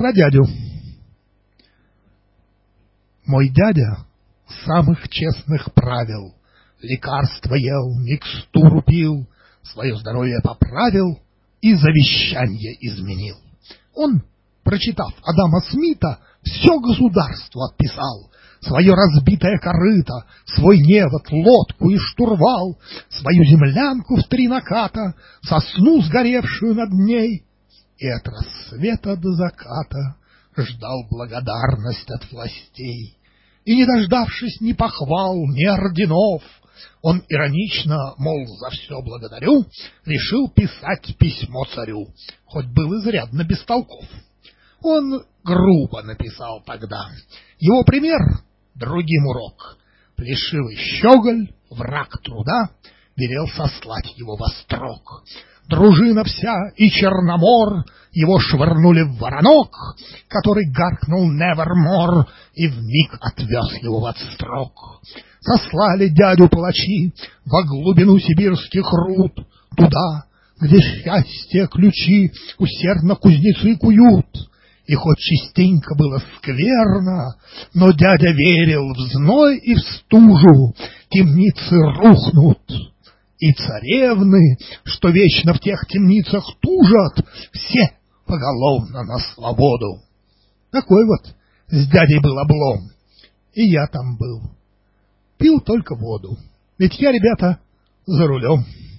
Про дядю. Мой дядя самых честных правил. Лекарства ел, микстуру пил, свое здоровье поправил и завещание изменил. Он, прочитав Адама Смита, все государство отписал. Свое разбитое корыто, свой невод, лодку и штурвал, свою землянку в 3 наката, сосну, сгоревшую над ней, и от рассвета до заката ждал благодарность от властей. И, не дождавшись ни похвал, ни орденов, он иронично, мол, за все благодарю, решил писать письмо царю, хоть был изрядно без толков. Он грубо написал тогда. Его пример — другим урок. Плешивый щеголь, враг труда, велел сослать его во строк. Дружина вся и Черномор его швырнули в воронок, который гаркнул «Nevermore» и вмиг отвез его в отстрок. Сослали дядю палачи во глубину сибирских руд, туда, где счастье ключи усердно кузнецы куют. И хоть частенько было скверно, но дядя верил в зной и в стужу, темницы рухнут. И царевны, что вечно в тех темницах тужат, все поголовно на свободу. Такой вот с дядей был облом. И я там был. Пил только воду. Ведь я, ребята, за рулем.